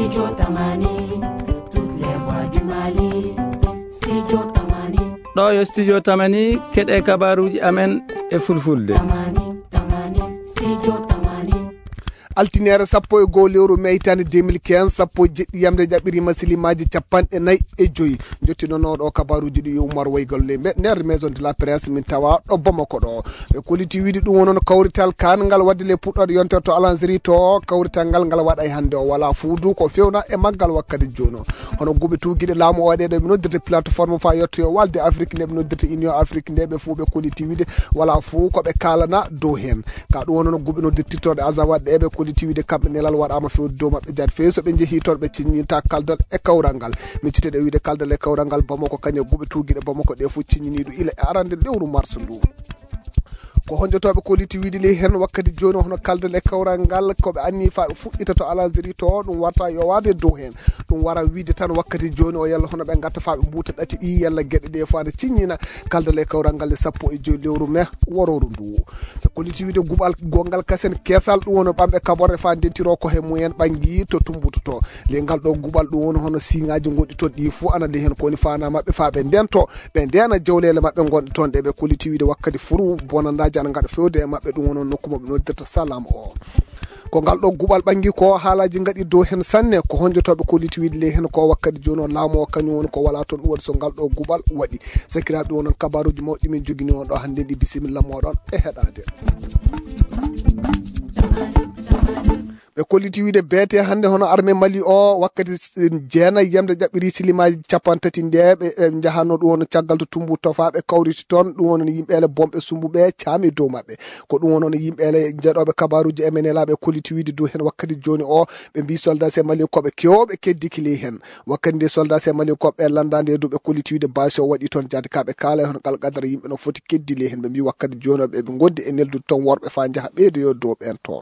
Studio Tamani, toutes les voix du Mali. Studio Tamani. ɗo yo studio Tamani keɗe kabaruji amen e fulfulde. Tamani, Studio Tamani. Altinere sappo e goo lewru meytande 2015 sappo jeɗɗi yamde jaɓɓiri masilimaji 45 jottinono ɗo kabaruji ɗi Oumar Waygalle nder maison de la presse min tawa ɗo Bamako ɗo ɓe koliti wiide ɗum wonon kawrital kangal wadde le puɗɗode yontere to alanziri to kawrital ngal waɗa e hande o wala fuudu ko fewna e maggal wakkati jono hono guɓe tuguiɗe laamu o waɗeɗo ɓe noddirte plateforme fa yettoyo walde Afrique nde ɓe noddirte Union Afrique nde ɓe fuu ɓe koliti wiide wala fuu koɓe kalana dow hen ka ɗum wonon guɓe noddirtirtoɗe azawaɗɗe ɓe koliti wiide kamɓe nelal waɗama fewde dow mabɓe jaade fewi so ɓe jeehi toon ɓe ciññinta kaldal e kawral ngal min citeɗe wiide kaldal e kawral ngal Bamako kañum guɓe tuguiɗe Bamako ɗe fo ciññiniɗo ila e arande lewru mars ndu ko honjotoɓe koliti wiide li hen wakkati joni hono kaldal e kawral ngal koɓe anni fa ɓe fuɗɗita to alanziri to ɗum warta yo wade dow hen ɗum wara wiide tan wakkati joni o yalla hono ɓe gatta fa ɓe mbuta ɗati ɗi yalla gueɗe ɗe fa ne ciññina kaldal e kawral ngal e sappo e joyi lewru mai wororu ndu ɓe koliti wiide guɓal gongal kasen kesal ɗum wono ɓamɓe kaborre fa dentiro ko he mumen ɓangui to tumbutoto le ngal ɗo guɓal ɗum wono hono siŋaji goɗɗi toon ɗi fo anade hen koni fana mabɓe fa ɓe ndento ɓe ndena jawlele mabɓe gonɗe toon ɗe ɓe koliti wiide wakkati furu bonandaji ana gaɗa fewde e mabɓe ɗum wono nokku moɓe noddirta salam o ko ngal ɗo guɓal ɓangui ko haalaji gaɗi dow hen sanne ko honjotoɓe koliti wiide le hen ko wakkati joni o laamu o kañum woni ko wala toon ɗum waɗi so ngal ɗo guɓal waɗi sakiraɓe ɗum wonon kabaruji mawɗi min jogini on ɗo hande ɗi bisimilla moɗon e heɗade ɓe koliti wiide beete hande hono armée Mali o wakkati jeenayyi yamde jaɓɓiri silimaji 30 nde ɓe jahano ɗum wono caggal to Tumbou fa ɓe kawriti toon ɗum wono yimɓele bomɓe sumbuɓe caami dow mabɓe ko ɗum wono yimɓele jeeɗoɓe kabaruji MNLA ɓe koliti wiide dow hen wakkati joni o ɓe mbi soldat c'est Mali koɓe kewɓe keddikili hen wakkati nde soldat c'est Mali koɓe landade e dow ɓe koliti wiide basi o waɗi toon jaade kaɓe kaala hono ngal qadara yimɓe no foti keddili hen ɓe mbi wakkati joni o ɓe goddi e neldude toon worɓe fa jaaha ɓeydoyo dow ɓen toon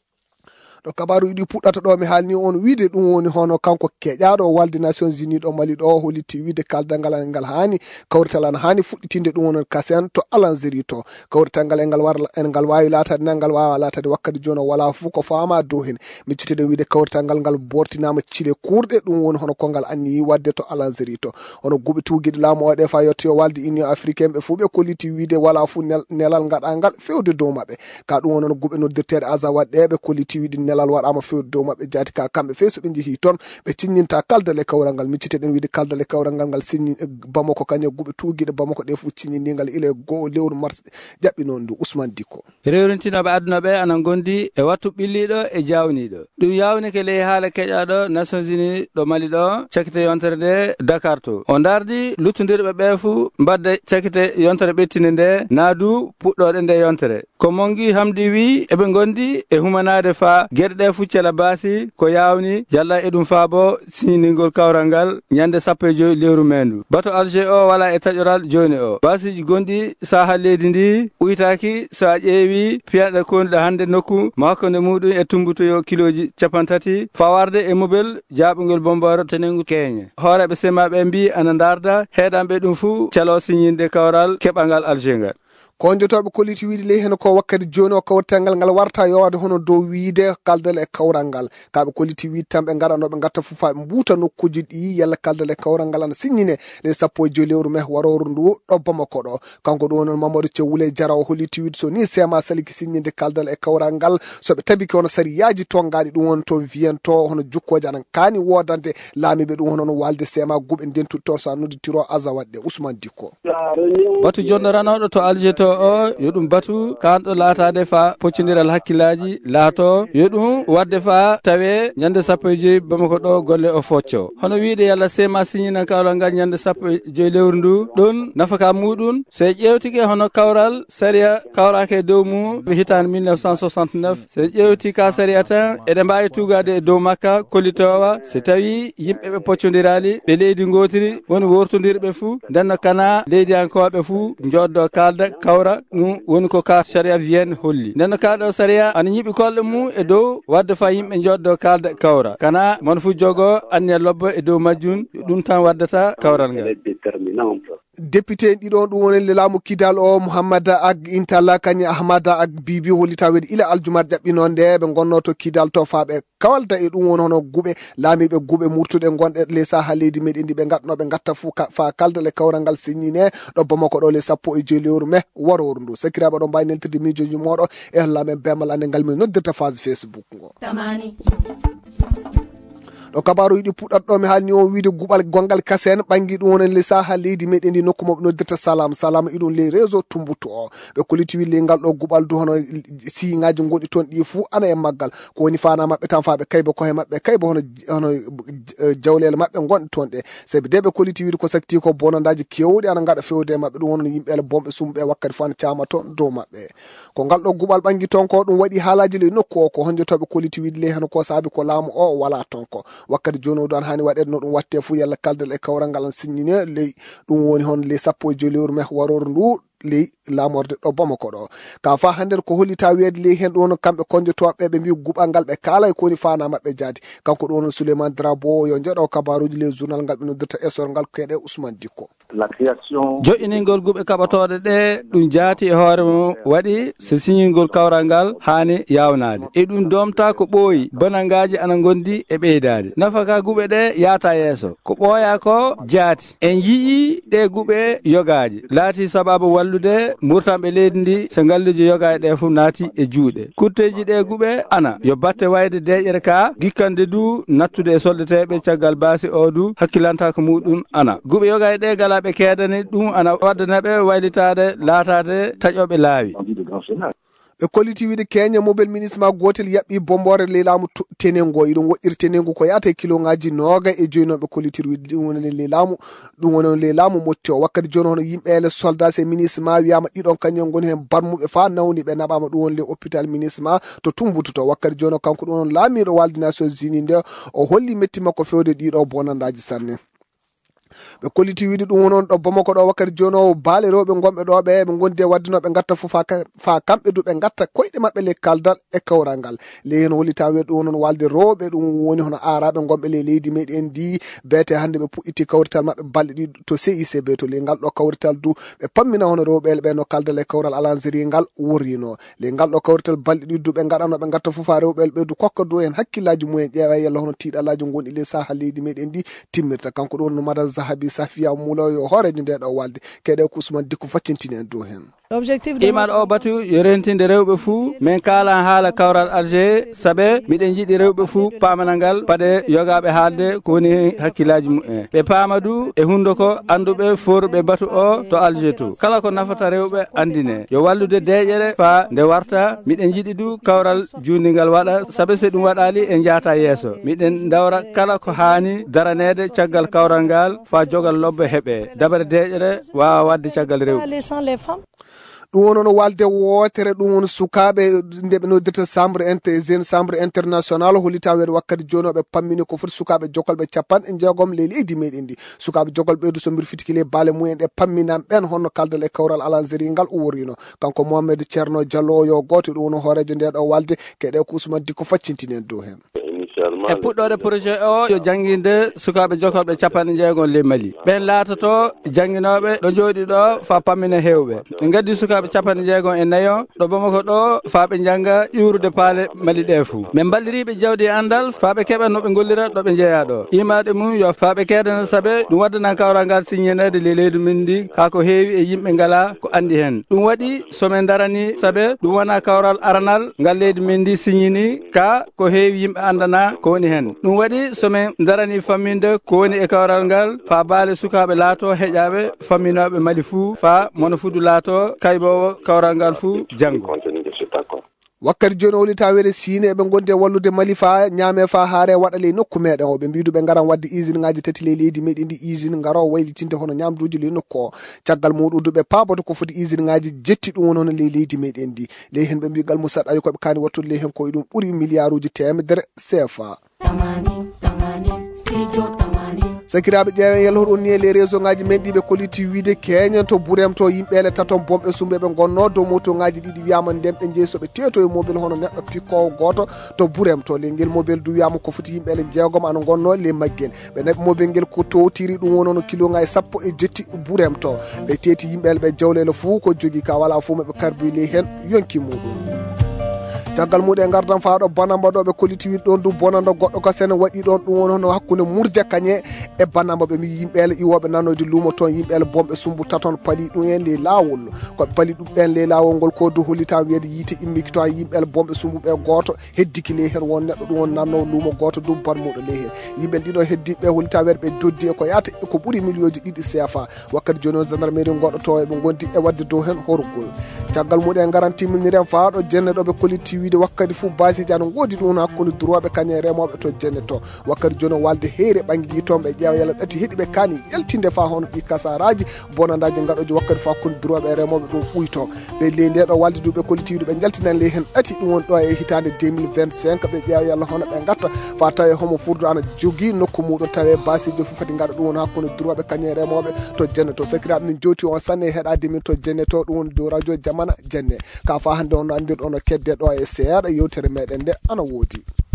ɗo kabaru ɗi puɗɗata ɗo mi haalni on wiide ɗum woni hono kanko keƴaɗo walde Nations Unies ɗo Mali ɗo holiti wiide kaldal ngal hani kawrital an hani fuɗɗitinde ɗum wonon kasen to alanziri to kawrital ngal engal wawi latade ngal wawa latade wakkati joni wala fuu ko fama dow hen mi citide wiide kawrital ngal bortinama cile kurɗe ɗum woni hono kongal anni wadde to alanziri to hono guɓe tuguiɗe laamu o ɗe fa yettoyo walde Union Africaine ɓe fuu ɓe koliti wiide wala fuu nelal gaɗa ngal fewde dow mabɓe ka ɗum wonon guɓe noddirteɗe azawad ɗe ɓe koliti wiide nelal waɗama fewde dow mabɓe jaati ka kamɓe fewi so ɓe jeehi toon ɓe ciññinta kaldal e kawral ngal micciteɗen wiide kaldal e kawral ngal signi Bamako kañum guɓe tuguiɗe Bamako ɗe fo ciññinigal ila goo lewru mars jaɓɓi noon ndu Ousmane Dicko rewrintinoɓe aduna ɓe anan gondi e wattu ɓilliɗo e jawniɗo ɗum yawnike ley haala keƴaɗo Nations Unies ɗo Mali ɗo cakkite yontere nde Dakar to o dardi luttodirɓe ɓe fuu mbadde cakkite yontere ɓettinde nde naadu puɗɗoɗe nde yontere ko mongi hamdi wi eɓe gondi e humanade fa gueɗe ɗe fuccela baasi ko yawni jalla e ɗum faabo signingol kawral ngal ñande 15 lewru mendu bato Alger o wala e taƴoral joni o baasiji gonɗi saha leydi ndi uytaki so a ƴeewi piyanɗe konɗe hande nokku makkonde muɗum e tumbutoyo kiloji 30 fawarde e mobile jaɓugol bombaro tenengu keñe hooreɓe semaɓe mbi ana darda heeɗanɓe ɗum fuu calo signinde kawral keɓangal Alger ngal ko jotoɓe koliti wiide ley hen ko wakkati joni o kawrital ngal warta yowade hono dow wiide kaldal e kawral ngal kaɓe koliti wiide tan ɓe gaɗanoɓe gatta foof ɓe mbuuta nokkuji ɗi yalla kaldal e kawral ngal ana signine les 15 lewru mai waroru ndu ɗo Bamako ɗo kanko ɗum woni Mamadou Thiaw Wule Diarra o holiti wiide so ni sema saliki signinde kaldal e kawral ngal soɓe tabiki hono sariyaji tongaɗi ɗum woni to wiyen to hono jukkoje anan kani wodande laamiɓe ɗum hono walde sema guɓe ndentude toon sa nodditiro azawaɗɗe Ousmane Dicko batu jonnoranoɗo to Alger to o yo ɗum batu kanɗo laatade fa poccodiral hakkillaji laato yo ɗum wadde fa tawe ñande 15 Bamako ɗo golle o focco hono wiide yalla sema signina kawral ngal ñande 15 lewru ndu ɗon nafaka muɗum so ƴewtike hono kawral saria kawrake dow mum hitande 1969 so ƴewti ka saria tan eɗe mbawi tugade e dow makka kollitowa so tawi yimɓeɓe poccodirali ɓe leydi gotiri woni wortodirɓe fuu ndenno kana leydiyankoɓe fuu joddo kalda kawra ɗum woni ko ka saria wiyen holli ndenno kaɗo saria ana ñiɓi kolɗe mum e dow wadde fa yimɓe joddo kalda kawra kana mon fu jogo anne lobbo e dow majjun ɗum tan waddata kawral ngal député ɗiɗon ɗum woni le laamu kidal o mouhammada ag intalla kañe ahmada ag bibi holli tawede ila aljumar ƴaɓɓinonde ɓe gonno to kidal to faaɓe kawalda e ɗum woni hono guuɓe laamiɓe guuɓe murtuɗe gonɗe le saha leydi meɗen ndi ɓe gatnoɓe gatta fou fa kaldal e kawral ngal signine ɗo bamako ɗo le 10 lewru mai waroru ndu sakiraɓe ɗo mbawi neltirde mijoji moɗo e hollamen bemal ande ngal min noddirta phase facebook ngo ɗo kabaru yiɗi puɗɗat ɗo mi haalni on wiide guɓal gongal kasen ɓangui ɗum wonen le saha leydi meɗen ndi nokku moɓe noddirta salam iɗum le réseau tumbutu o ɓe koliti wille ngal ɗo guɓal du hono siŋaji gonɗi toon ɗi fou ana e maggal ko woni fana mabɓe tan faɓe kayba koye mabɓe kayba hono jawlele mabɓe gonɗe toon ɗe saabi de ɓe koliti wiide ko sakti ko bonandaji kewɗi ana gaɗa fewde e mabɓe ɗum wono yimɓele bomɓe sumɓe wakkati fo ana cama toon dow mabɓe ko ngal ɗo guɓal ɓangui toon ko ɗum waɗi haalaji le nokku o ko honjotoɓe koliti wiide le hen ko saabi ko laamu o wala toon ko wakkati joni oɗo an hani waɗede no ɗum watte fou yalla kaldal e kawral ngal an signine ley ɗum woni hon le 10 lewru mai waroru ndu ley lamorde ɗo bamako ɗo ka fa hande ko hollita wiyede ley hen ɗon kamɓe konjotoɓe ɓe mbi guɓal ngal ɓe kala ko woni fana mabɓe jaadi kanko ɗon Souleymane Drabo yo jeeɗo kabaruji le journal ngal ɓe noddirta essor ngal keeɗe Ousmane Dikko joƴiningol guɓe kaɓatoɗe ɗe ɗum jaati e hoore mum waɗi so signingol kawral ngal hani yawnade e ɗum domta ko ɓooyi bonangaji ana gondi e ɓeydade nafaka guɓe ɗe yaata yeeso ko ɓooya ko jaati en yii ɗe guɓe yogaji laati sababu wallude murtanɓe leydi ndi so ngalluji yoga e ɗe fof naati e juuɗe kurteji ɗe guɓe ana yo batte wayde deƴƴere ka gikkande du nattude e soldateɓe caggal baasi o du hakkilanta ko muɗum ana guɓe yoga e ɗe gala ɓe keedani ɗum ana waddanaɓe waylitade laatade taƴoɓe laawi ɓe koliti wiide keña mobile ministre ma gotel yaɓɓi bombore le laamu tenengo iɗum woɗɗiri tenengo ko yata e kiloŋaji 29 noon ɓe kolitiri wiide ɗum woni le laamu ɗum woni le laamu motti o wakkati joni hono yimɓele soldat e ministre ma wiyama ɗiɗon kañum goni hen barmuɓe fa nawni ɓe naɓama ɗum woni le hôpital ministre ma to tumbututo wakkati joni o kanko ɗum on laamiɗo walde Nations Unies nde o holli metti makko fewde ɗiɗo bonandaji sanne ɓe koliti wiide ɗum wonon ɗo bamako ɗo wakkati joni o baale rewɓe gonɓe ɗo ɓe gondi e waddinoɓe gatta foof fa kamɓe du ɓe gatta koyɗe mabɓe le kaldal e kawral ngal ley hen holli taw ɗum wonon walde rewɓe ɗum woni hono araɓe gonɓe le leydi meɗen ndi beete hande ɓe puɗɗiti kawrital mabɓe balɗe ɗi to CICB to le ngal ɗo kawrital du ɓe pammina hono rewɓe ɓe no kaldal e kawral alanziri ngal wurrino le ngal ɗo kawrital balɗe ɗi du ɓe gaɗano ɓe gatta foof ha rewɓe ɓe du kokka du hen hakkillaji mumen ƴeewa yalla hono tiɗalaji gonɗi le saha leydi meɗen ndi timmirta kanko ɗon no madame Zahabi Safia Moulo yo hoorejo nde ɗo walde keɗe ko Ousmane Dikko faccintini en dow hen iman o batu yo rentinde rewɓe fuu min kala haala kawral Alger saabe miɗen jiiɗi rewɓe fuu pamana ngal paɗe yogaɓe haalde ko woni hakkillaji mumen ɓe paama du e hunduko anduɓe foruɓe batu o to Alger to kala ko nafata rewɓe andine yo wallude deƴƴere fa nde warta miɗen jiiɗi du kawral jundingal waɗa saabe se ɗum waɗali en jaata yeeso miɗen dawra kala ko hani daranede caggal kawral ngal fa jogal lobbe heɓe dabare deƴƴere wawa wadde caggal rewɓe ɗum wonono walde wootere ɗum woni sukaɓe nde ɓe noddirta jeune chambre international hollita weede wakkati joni oɓe pammini ko foti sukaɓe jokolɓe 60 le leydi meɗen ndi sukaɓe jokolɓe ɓeydu so mbir fitiki le baale mumen ɗe pamminan ɓen honno kaldal e kawral alanziri ngal uworino kanko Mohamed Thierno Diallo yo goto ɗum wono hoorejo nde ɗo walde keɗe ko Ousmane Dikko faccintini en dow hen e puɗɗode projet o yo jangguinde sukaɓe jokolɓe 60 le Mali ɓen laatoto jangguinoɓe ɗo jooɗi ɗo fa pammina hewɓe ɓe gaddi sukaɓe 64 ɗo Bamako ɗo fa ɓe jangga ƴurude paale Mali ɗe fuu min balliriɓe jawdi e andal fa ɓe keɓa noɓe gollira ɗoɓe jeeya ɗo imaɗe mum yo fa ɓe keedana saabe ɗum waddana kawral ngal signenede le leydi min ndi kako heewi e yimɓe ngala ko andi hen ɗum waɗi somin darani saabe ɗum wona kawral aranal ngal leydi min ndi signini ka ko heewi yimɓe andana ko woni hen ɗum waɗi somin darani famminde ko woni e kawral ngal fa baale sukaɓe laato heƴaɓe famminoɓe Mali fuu fa mono fudu laato kaybowo kawral ngal fuu janggo wakkati joni o woli tawede Sine eɓe gondi e wallude Mali fa ñaame fa haare waɗale nokku meɗen o ɓe mbidu ɓe garan wadde usine ngaji 3 le leydi meɗen ndi usine garo waylitinde hono ñamduji le nokku o caggal muɗum ɓe paaboto ko foti usine ngaji jetti ɗum woni hono le leydi meɗen ndi ley hen ɓe mbi gal Moussa Ayo koɓe kani wattude ley hen koye ɗum ɓuuri milliard uji temedere CFA sakiraɓe ƴeewen yalhor on ni e les réseau ngaji men ɗiɓe koliti wiide keñen to ɓuurem to yimɓele taton bomɓe sumɓeɓe gonno dow moto ngaji ɗiɗi wiyama nden ɓe jeesoɓe teeto e mobile hono neɗɗo pikkowo goto to ɓuurem to lengel mobile du wiyama ko foti yimɓele jeegom ana gonno le maggel ɓe naɓi mobile ngel ko towtiri ɗum wonono kilo ngaji 10 ɓuurem to ɓe teeti yimɓele ɓe jawlele fuu ko jogui ka wala fuu maɓe karbile hen yonki muɗum caggal muɗum e gardan faaɗo banamba ɗo ɓe koliti wiɗ ɗon du bonando goɗɗo ko sene waɗi ɗon ɗum won hono hakkude mourdia kañe e banamba ɓe mi yimɓele iwoɓe nanoyde luumo toon yimɓele bomɓe sumbu taton paali ɗum en le lawol koɓe paali ɗum ɓen le lawol ngol ko du hollitama wiyede yiite immiki to yimɓele bomɓe sumbuɓe goto heddiki le hen won neɗɗo ɗum won nanno luumo goto du banmuɗo le hen yimɓe ɗiɗo heddiɓe hollitama wiyede ɓe doddi e ko yata ko ɓuuri million ji 2 CFA wakkati joni o gendarmerie goɗɗo to eɓe gondi e wadde dow hen horugol caggal muɗum e garantiminiren faaɗo jenne ɗo ɓe koliti wiide wakkati fou basiji ana goodi ɗum hakkude droitɓe kañe remoɓe to jenne to wakkati joni walde heere ɓanggueji toon ɓe ƴeewa yalla ɗati heeɗi ɓe kani yaltinde fa hono ɗi kasaraji bonandaji gaɗoji wakkati fo hakkude droitɓe e remoɓe ɗum ɓuyto ɓe ley nde ɗo walde duɓe kolitiwiɗo ɓe jaltinan ley hen ɗati ɗum woni ɗo e hitande 2025 ɓe ƴeewa yalla hono ɓe gatta fa tawi homo furdo ana jogui nokku muɗum tawi basiji fof fati gaɗa ɗum woni hakkude droitɓe kañe remoɓe to jenne to sakiraɓe min jowti on sanne e heeɗade min to jenne to ɗum woni dow radio jamana jenne ka fa hande on andirɗo no kedde ɗo e seeɗa yewtere meɗen nde ana woodi